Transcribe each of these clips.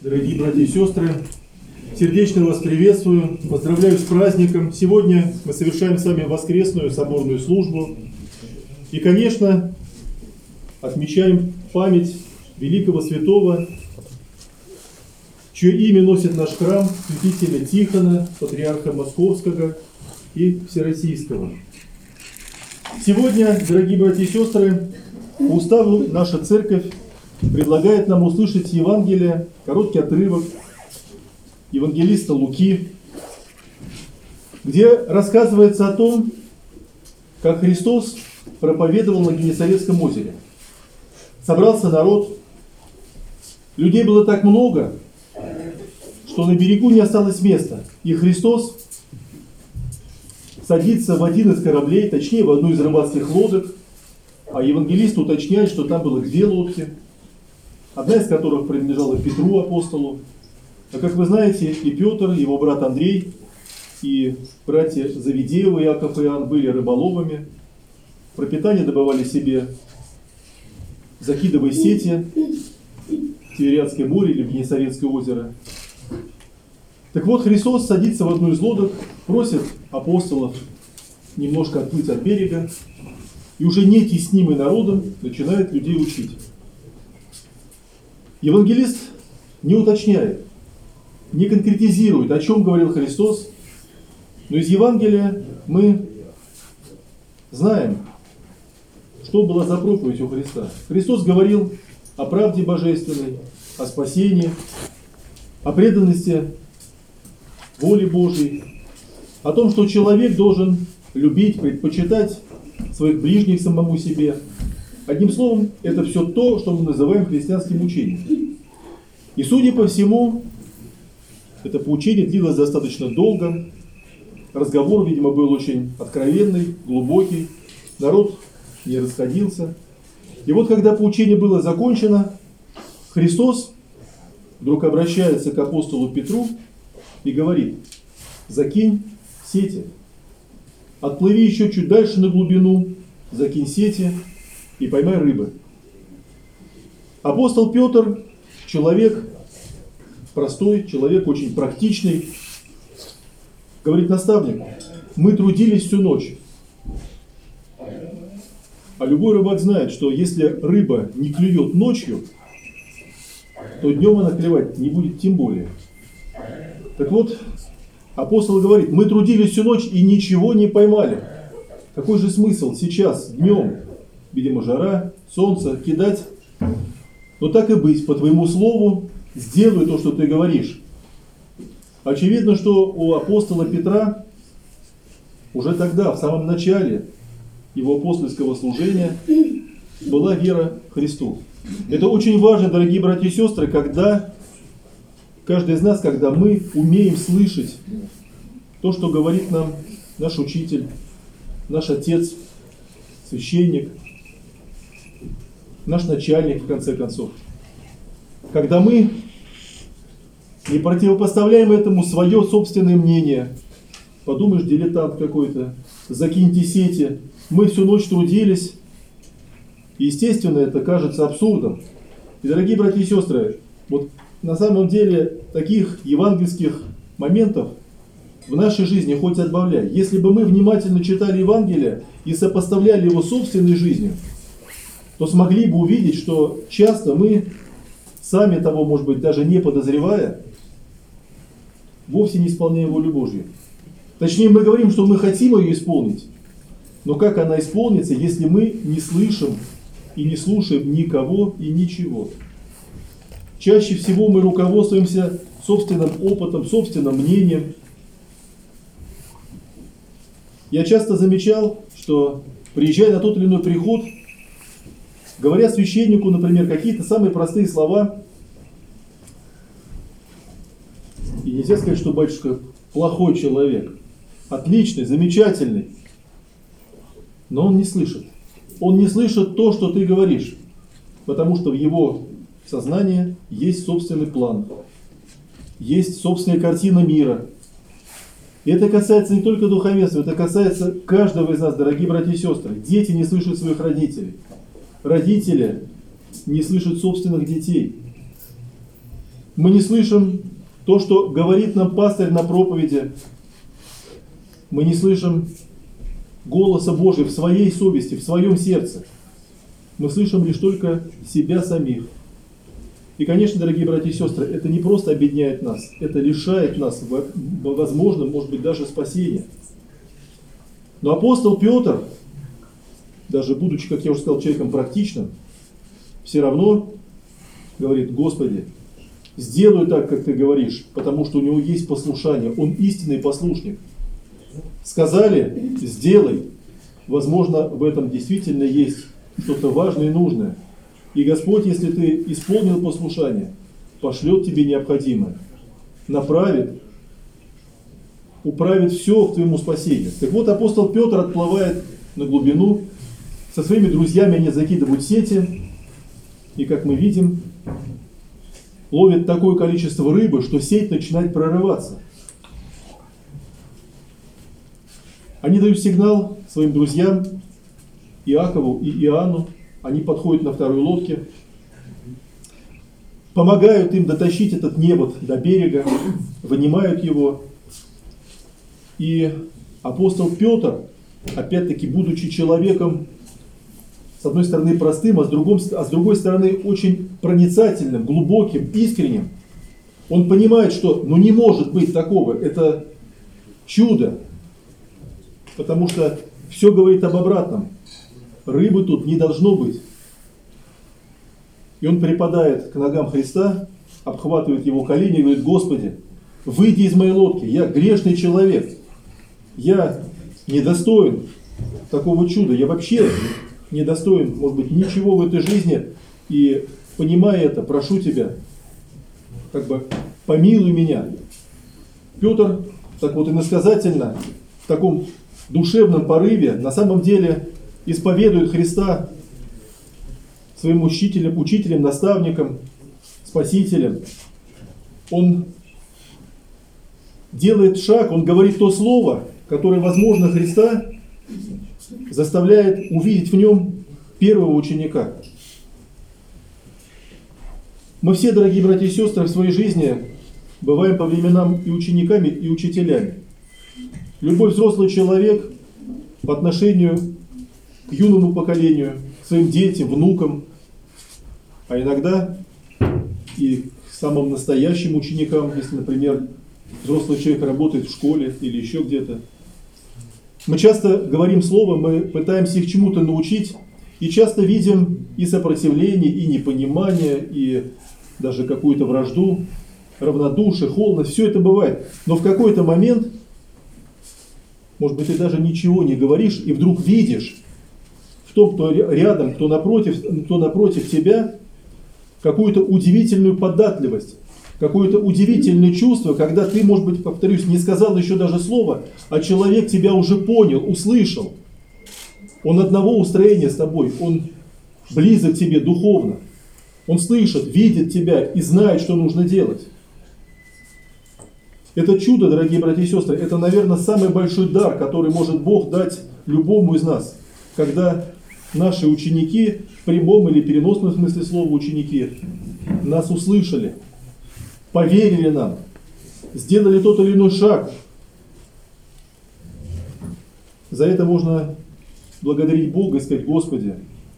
Дорогие братья и сестры, сердечно вас приветствую, поздравляю с праздником. Сегодня мы совершаем с вами воскресную соборную службу. И, конечно, отмечаем память великого святого, чье имя носит наш храм, святителя Тихона, патриарха Московского и Всероссийского. Сегодня, дорогие братья и сестры, по уставу наша церковь предлагает нам услышать Евангелие, короткий отрывок евангелиста Луки, где рассказывается о том, как Христос проповедовал на Генесарецком озере. Собрался народ, людей было так много, что на берегу не осталось места. И Христос садится в один из кораблей, точнее в одну из рыбацких лодок, а евангелист уточняет, что там было 2 лодки, одна из которых принадлежала Петру, апостолу. А как вы знаете, и Петр, его брат Андрей, и братья Завидеевы, Иаков и Иоанн, были рыболовами. Пропитание добывали себе, закидывая сети в Тивериадское море или в Генесарецкое озеро. Так вот, Христос садится в одну из лодок, просит апостолов немножко отплыть от берега, и уже не теснимый народом начинает людей учить. Евангелист не уточняет, не конкретизирует, о чем говорил Христос, но из Евангелия мы знаем, что была за проповедь у Христа. Христос говорил о правде божественной, о спасении, о преданности воле Божьей, о том, что человек должен любить, предпочитать своих ближних самому себе. Одним словом, это все то, что мы называем христианским учением. И, судя по всему, это поучение длилось достаточно долго. Разговор, видимо, был очень откровенный, глубокий. Народ не расходился. И вот, когда поучение было закончено, Христос вдруг обращается к апостолу Петру и говорит: закинь сети, отплыви еще чуть дальше на глубину, закинь сети и поймай рыбы. Апостол Петр человек простой, человек очень практичный, говорит наставнику: мы трудились всю ночь. А любой рыбак знает, что если рыба не клюет ночью, то днем она клевать не будет тем более. Так вот, апостол говорит: мы трудились всю ночь и ничего не поймали. Какой же смысл сейчас, днем, видимо, жара, солнце, кидать? Но так и быть, по твоему слову, сделай то, что ты говоришь. Очевидно, что у апостола Петра уже тогда, в самом начале его апостольского служения, была вера Христу. Это очень важно, дорогие братья и сестры, когда каждый из нас, когда мы умеем слышать то, что говорит нам наш учитель, наш отец, священник, наш начальник, в конце концов. Когда мы не противопоставляем этому свое собственное мнение. Подумаешь, дилетант какой-то, закиньте сети. Мы всю ночь трудились. Естественно, это кажется абсурдом. И, дорогие братья и сестры, вот на самом деле таких евангельских моментов в нашей жизни хоть отбавляй. Если бы мы внимательно читали Евангелие и сопоставляли его с собственной жизнью, то смогли бы увидеть, что часто мы, сами того, может быть, даже не подозревая, вовсе не исполняем волю Божью. Точнее, мы говорим, что мы хотим ее исполнить, но как она исполнится, если мы не слышим и не слушаем никого и ничего? Чаще всего мы руководствуемся собственным опытом, собственным мнением. Я часто замечал, что, приезжая на тот или иной приход, говоря священнику, например, какие-то самые простые слова, и нельзя сказать, что батюшка плохой человек, отличный, замечательный, но он не слышит. Он не слышит то, что ты говоришь, потому что в его сознании есть собственный план, есть собственная картина мира. И это касается не только духовенства, это касается каждого из нас, дорогие братья и сестры. Дети не слышат своих родителей. Родители не слышат собственных детей. Мы не слышим то, что говорит нам пастырь на проповеди. Мы не слышим голоса Божьего в своей совести, в своем сердце. Мы слышим лишь только себя самих. И, конечно, дорогие братья и сестры, это не просто обедняет нас, это лишает нас, возможно, может быть, даже спасения. Но апостол Петр, даже будучи, как я уже сказал, человеком практичным, все равно говорит: Господи, сделаю так, как Ты говоришь, потому что у него есть послушание, он истинный послушник. Сказали, сделай. Возможно, в этом действительно есть что-то важное и нужное. И Господь, если ты исполнил послушание, пошлет тебе необходимое, направит, управит все к твоему спасению. Так вот, апостол Петр отплывает на глубину, со своими друзьями они закидывают сети, и, как мы видим, ловят такое количество рыбы, что сеть начинает прорываться. Они дают сигнал своим друзьям, Иакову и Иоанну. Они подходят на второй лодке, помогают им дотащить этот невод до берега, вынимают его. И апостол Петр, опять-таки, будучи человеком, с одной стороны простым, а с другой стороны очень проницательным, глубоким, искренним, он понимает, что не может быть такого, это чудо, потому что все говорит об обратном. Рыбы тут не должно быть. И он припадает к ногам Христа, обхватывает его колени и говорит: Господи, выйди из моей лодки, я грешный человек, я недостоин такого чуда, я вообще недостоин, может быть, ничего в этой жизни, и, понимая это, прошу Тебя, помилуй меня. Петр, так вот иносказательно, в таком душевном порыве, на самом деле исповедует Христа своим учителем, наставником, спасителем. Он делает шаг, он говорит то слово, которое, возможно, Христа заставляет увидеть в нем первого ученика. Мы все, дорогие братья и сестры, в своей жизни бываем по временам и учениками, и учителями. Любой взрослый человек по отношению к юному поколению, к своим детям, внукам, а иногда и к самым настоящим ученикам, если, например, взрослый человек работает в школе или еще где-то. Мы часто говорим слово, мы пытаемся их чему-то научить, и часто видим и сопротивление, и непонимание, и даже какую-то вражду, равнодушие, холодность, все это бывает. Но в какой-то момент, может быть, ты даже ничего не говоришь, и вдруг видишь в том, кто рядом, кто напротив тебя, какую-то удивительную податливость, какое-то удивительное чувство, когда ты, может быть, повторюсь, не сказал еще даже слова, а человек тебя уже понял, услышал. Он одного устроения с тобой, он близок к тебе духовно. Он слышит, видит тебя и знает, что нужно делать. Это чудо, дорогие братья и сестры, это, наверное, самый большой дар, который может Бог дать любому из нас, когда наши ученики, в прямом или переносном смысле слова ученики, нас услышали, поверили нам, сделали тот или иной шаг. За это можно благодарить Бога и сказать: Господи,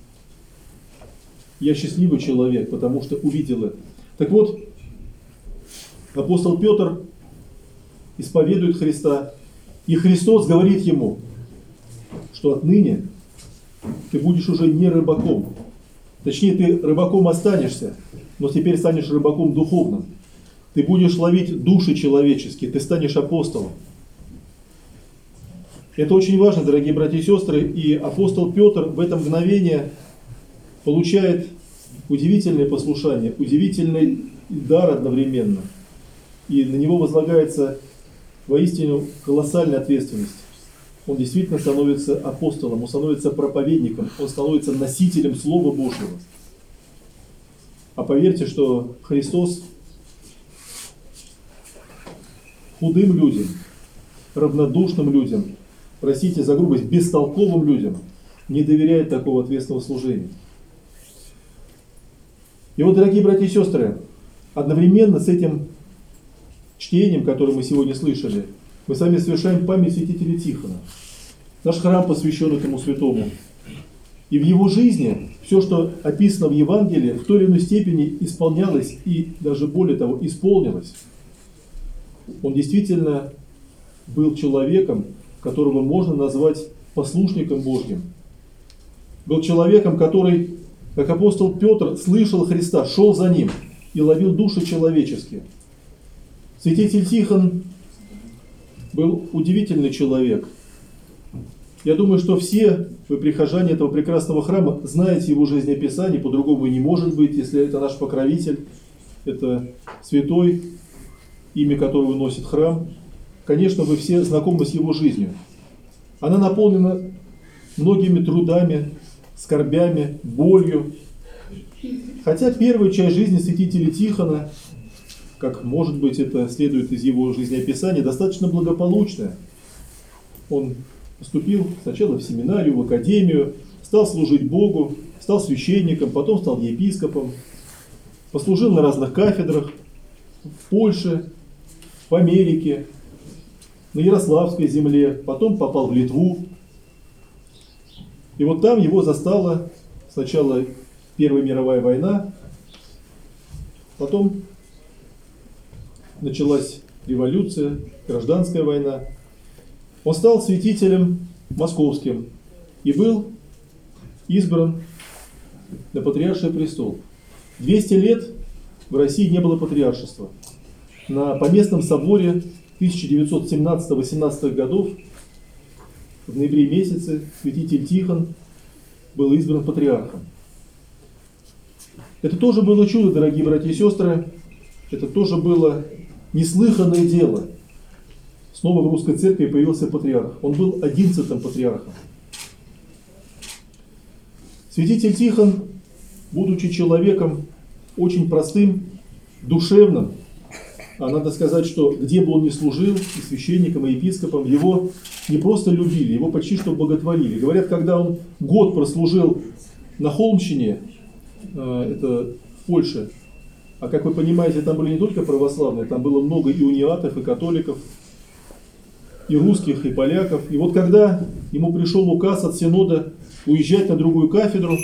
я счастливый человек, потому что увидел это. Так вот, апостол Петр исповедует Христа, и Христос говорит ему, что отныне ты будешь уже не рыбаком. Точнее, ты рыбаком останешься, но теперь станешь рыбаком духовным. Ты будешь ловить души человеческие, ты станешь апостолом. Это очень важно, дорогие братья и сестры, и апостол Петр в это мгновение получает удивительное послушание, удивительный дар одновременно. И на него возлагается воистину колоссальная ответственность. Он действительно становится апостолом, он становится проповедником, он становится носителем Слова Божьего. А поверьте, что Христос худым людям, равнодушным людям, простите за грубость, бестолковым людям не доверяет такого ответственного служения. И вот, дорогие братья и сестры, одновременно с этим чтением, которое мы сегодня слышали, мы сами совершаем память святителя Тихона. Наш храм посвящен этому святому. И в его жизни все, что описано в Евангелии, в той или иной степени исполнялось и даже более того, исполнилось. Он действительно был человеком, которого можно назвать послушником Божьим. Был человеком, который, как апостол Петр, слышал Христа, шел за ним и ловил души человеческие. Святитель Тихон был удивительный человек. Я думаю, что все вы, прихожане этого прекрасного храма, знаете его жизнеописание, по-другому и не может быть, если это наш покровитель, это святой, имя которого носит храм. Конечно, вы все знакомы с его жизнью. Она наполнена многими трудами, скорбями, болью. Хотя первая часть жизни святителя Тихона, как может быть это следует из его жизнеописания, достаточно благополучная. Он поступил сначала в семинарию, в академию, стал служить Богу, стал священником, потом стал епископом, послужил на разных кафедрах в Польше, в Америке, на Ярославской земле, потом попал в Литву. И вот там его застала сначала Первая мировая война, потом началась революция, гражданская война. Он стал святителем московским и был избран на патриарший престол. 200 лет в России не было патриаршества. На поместном соборе 1917-18 годов в ноябре месяце святитель Тихон был избран патриархом. Это тоже было чудо, дорогие братья и сестры. Это тоже было неслыханное дело. Снова в русской церкви появился патриарх. Он был 11-м патриархом. Святитель Тихон, будучи человеком очень простым, душевным, а надо сказать, что где бы он ни служил, и священником, и епископом, его не просто любили, его почти что боготворили. Говорят, когда он год прослужил на Холмщине, это в Польше, а как вы понимаете, там были не только православные, там было много и униатов, и католиков, и русских, и поляков. И вот когда ему пришел указ от Синода уезжать на другую кафедру,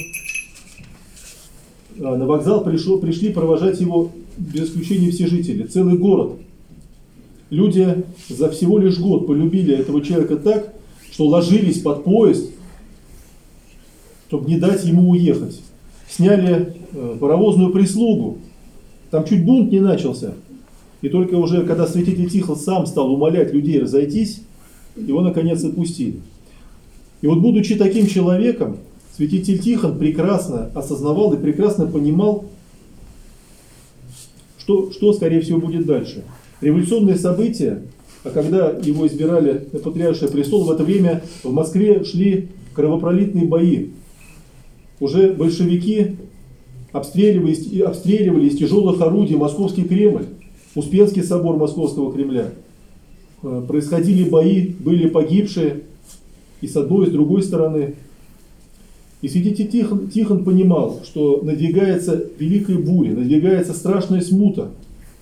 на вокзал пришли провожать его без исключения все жители, целый город. Люди за всего лишь год полюбили этого человека так, что ложились под поезд, чтобы не дать ему уехать. Сняли паровозную прислугу. Там чуть бунт не начался. И только уже, когда святитель Тихон сам стал умолять людей разойтись, его наконец отпустили. И вот, будучи таким человеком, святитель Тихон прекрасно осознавал и прекрасно понимал, что скорее всего будет дальше. Революционные события, а когда его избирали на патриарший престол, в это время в Москве шли кровопролитные бои. Уже большевики обстреливали из тяжелых орудий Московский Кремль, Успенский собор Московского Кремля. Происходили бои, были погибшие и с одной, и с другой стороны. И святитель Тихон понимал, что надвигается великая буря, надвигается страшная смута.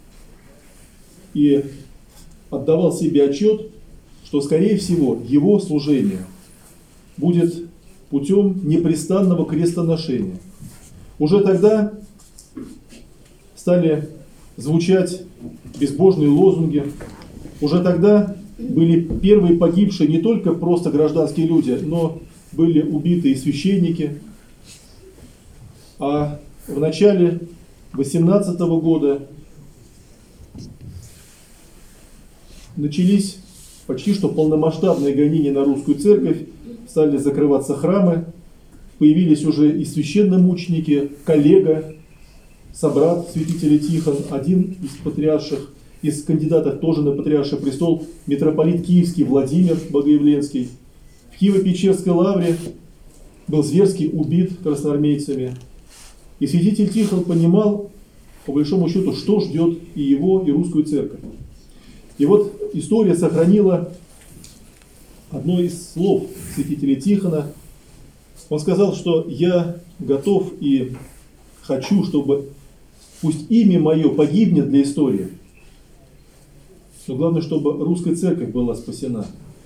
И отдавал себе отчет, что, скорее всего, его служение будет путем непрестанного крестоношения. Уже тогда стали звучать безбожные лозунги. Уже тогда были первые погибшие не только просто гражданские люди, но были убиты и священники. А в начале 18 года начались почти что полномасштабные гонения на русскую церковь, стали закрываться храмы, появились уже и священномученики, коллега, собрат святителя Тихон, один из патриарших, из кандидатов тоже на патриарший престол, митрополит Киевский Владимир Богоявленский. В Киево-Печерской лавре был зверски убит красноармейцами. И святитель Тихон понимал, по большому счету, что ждет и его, и русскую церковь. И вот история сохранила одно из слов святителя Тихона. Он сказал, что я готов и хочу, чтобы пусть имя мое погибнет для истории. Но главное, чтобы русская церковь была спасена.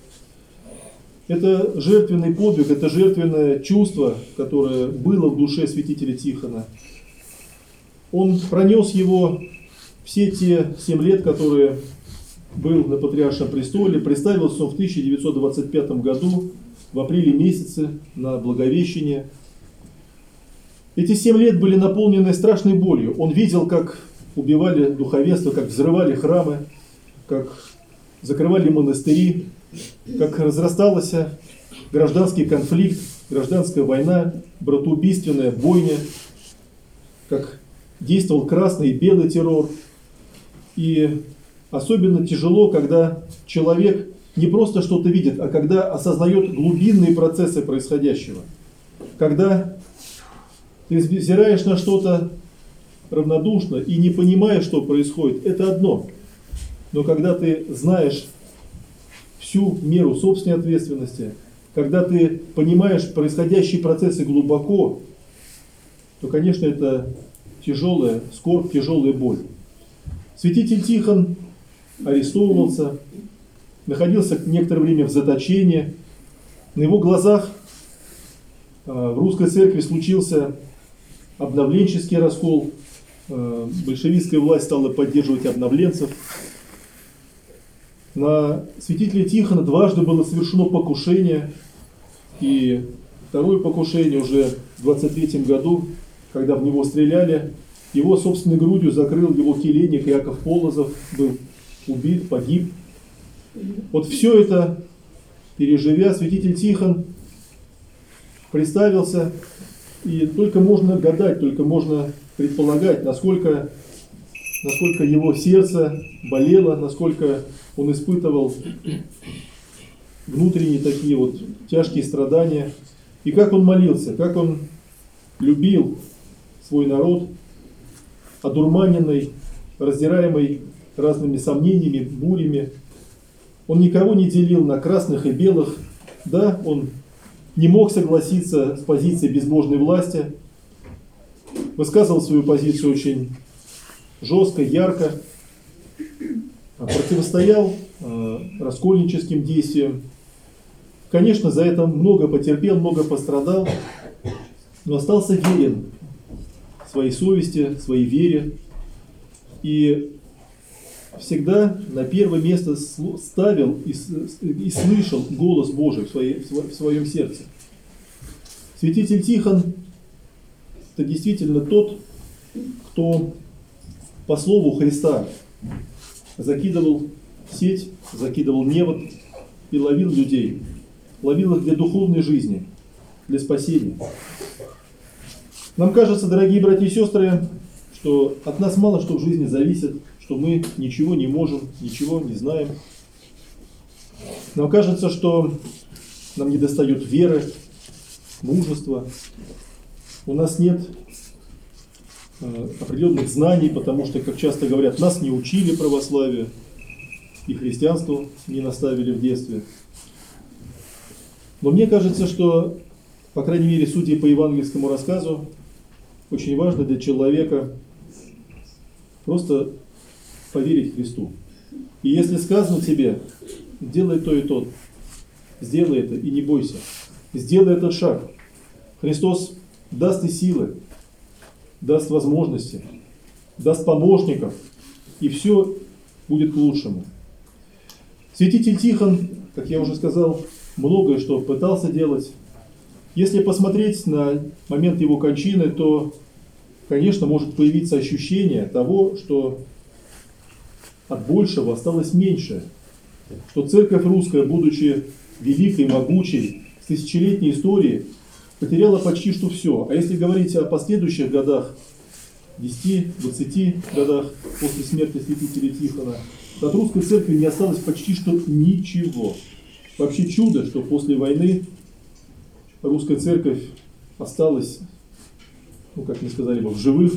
Это жертвенный подвиг, это жертвенное чувство, которое было в душе святителя Тихона. Он пронес его все те 7 лет, которые был на Патриаршем престоле. Представился он в 1925 году, в апреле месяце, на Благовещение. Эти 7 лет были наполнены страшной болью. Он видел, как убивали духовенство, как взрывали храмы, как закрывали монастыри, как разрастался гражданский конфликт, гражданская война, братоубийственная бойня, как действовал красный и белый террор. И особенно тяжело, когда человек не просто что-то видит, а когда осознает глубинные процессы происходящего. Когда ты взираешь на что-то равнодушно и не понимаешь, что происходит, это одно. Но когда ты знаешь всю меру собственной ответственности, когда ты понимаешь происходящие процессы глубоко, то, конечно, это тяжелая скорбь, тяжелая боль. Святитель Тихон арестовывался, находился некоторое время в заточении. На его глазах в русской церкви случился обновленческий раскол. Большевистская власть стала поддерживать обновленцев. На святителя Тихона дважды было совершено покушение. И второе покушение уже в 23 году, когда в него стреляли, его собственной грудью закрыл его келейник Яков Полозов, был убит, погиб. Вот все это переживя, святитель Тихон представился, и только можно гадать, только можно предполагать, насколько его сердце болело, насколько он испытывал внутренние такие вот тяжкие страдания, и как он молился, как он любил свой народ, одурманенный, раздираемый разными сомнениями, бурями. Он никого не делил на красных и белых. Да, он не мог согласиться с позицией безбожной власти, высказывал свою позицию очень жестко, ярко, противостоял раскольническим действиям. Конечно, за это много потерпел, много пострадал, но остался верен своей совести, своей вере. И всегда на первое место ставил и слышал голос Божий в своем сердце. Святитель Тихон – это действительно тот, кто по слову Христа закидывал сеть, закидывал невод и ловил людей. Ловил их для духовной жизни, для спасения. Нам кажется, дорогие братья и сестры, что от нас мало что в жизни зависит, что мы ничего не можем, ничего не знаем. Нам кажется, что нам недостает веры, мужества. У нас нет определенных знаний, потому что, как часто говорят, нас не учили православию и христианству не наставили в детстве. Но мне кажется, что, по крайней мере, судя по евангельскому рассказу, очень важно для человека просто поверить Христу. И если сказано тебе, делай то и то, сделай это и не бойся. Сделай этот шаг. Христос даст и силы, даст возможности, даст помощников, и все будет к лучшему. Святитель Тихон, как я уже сказал, многое что пытался делать. Если посмотреть на момент его кончины, то, конечно, может появиться ощущение того, что от большего осталось меньше. Что церковь русская, будучи великой, могучей, с тысячелетней историей, потеряла почти что все. А если говорить о последующих годах, 10-20 годах после смерти святителя Тихона, то от русской церкви не осталось почти что ничего. Вообще чудо, что после войны русская церковь осталась, как мы сказали бы, в живых,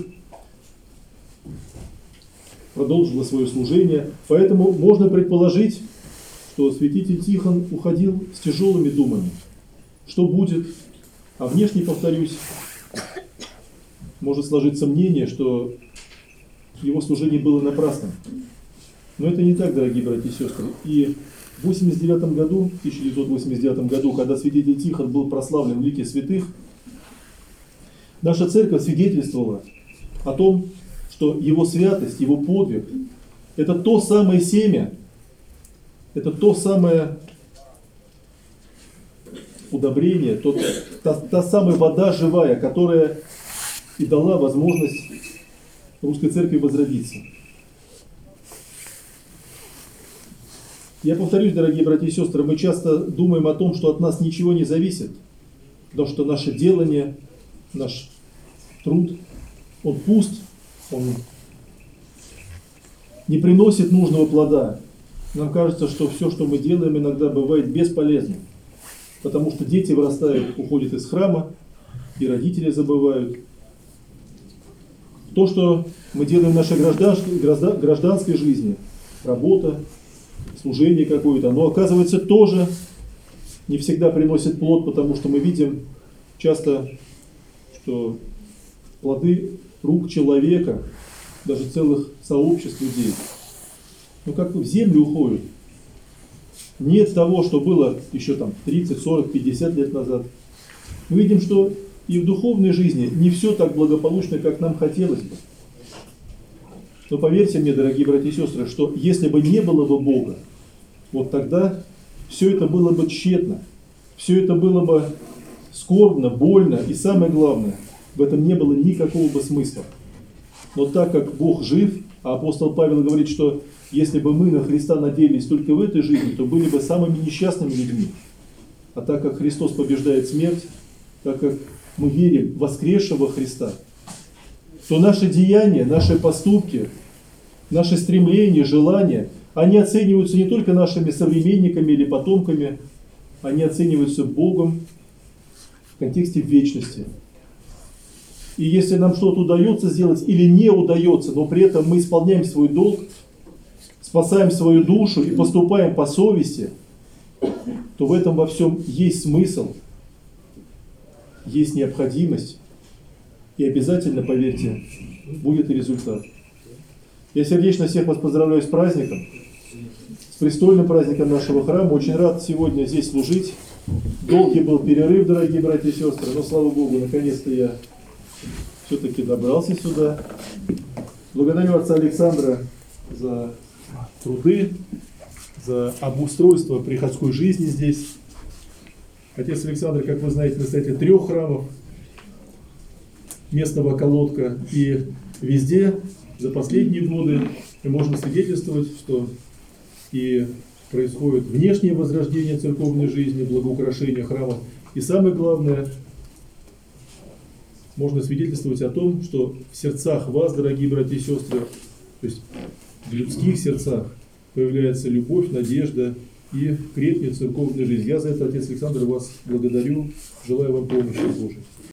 продолжила свое служение. Поэтому можно предположить, что святитель Тихон уходил с тяжелыми думами. Что будет? А внешне, повторюсь, может сложиться мнение, что его служение было напрасным. Но это не так, дорогие братья и сестры. И в 1989 году, когда святитель Тихон был прославлен в лике святых, наша церковь свидетельствовала о том, что его святость, его подвиг – это то самое семя, это то самое удобрение, та самая вода живая, которая и дала возможность русской церкви возродиться. Я повторюсь, дорогие братья и сестры, мы часто думаем о том, что от нас ничего не зависит, потому что наше делание, наш труд, он пуст, он не приносит нужного плода. Нам кажется, что все, что мы делаем, иногда бывает бесполезным, потому что дети вырастают, уходят из храма, и родители забывают. То, что мы делаем в нашей гражданской жизни, работа, служение какое-то, оно, оказывается, тоже не всегда приносит плод, потому что мы видим часто, что плоды рук человека, даже целых сообществ людей, как в землю уходят. Нет того, что было еще 30, 40, 50 лет назад. Мы видим, что и в духовной жизни не все так благополучно, как нам хотелось бы. Но поверьте мне, дорогие братья и сестры, что если бы не было бы Бога, вот тогда все это было бы тщетно, все это было бы скорбно, больно, и самое главное, в этом не было никакого бы смысла. Но так как Бог жив, а апостол Павел говорит, что если бы мы на Христа надеялись только в этой жизни, то были бы самыми несчастными людьми. А так как Христос побеждает смерть, так как мы верим в воскресшего Христа, то наши деяния, наши поступки, наши стремления, желания, они оцениваются не только нашими современниками или потомками, они оцениваются Богом в контексте вечности. И если нам что-то удается сделать или не удается, но при этом мы исполняем свой долг, спасаем свою душу и поступаем по совести, то в этом во всем есть смысл, есть необходимость, и обязательно, поверьте, будет и результат. Я сердечно всех вас поздравляю с праздником, с престольным праздником нашего храма. Очень рад сегодня здесь служить. Долгий был перерыв, дорогие братья и сестры, но, слава Богу, наконец-то я все-таки добрался сюда. Благодарю отца Александра за труды, за обустройство приходской жизни здесь. Отец Александр, как вы знаете, настоятель 3 храмов, местного колодка, и везде за последние годы мы можем свидетельствовать, что и происходит внешнее возрождение церковной жизни, благоукрашение храмов, и самое главное, можно свидетельствовать о том, что в сердцах вас, дорогие братья и сестры, то есть в людских сердцах появляется любовь, надежда и крепнет церковная жизнь. Я за это, отец Александр, вас благодарю, желаю вам помощи Божией.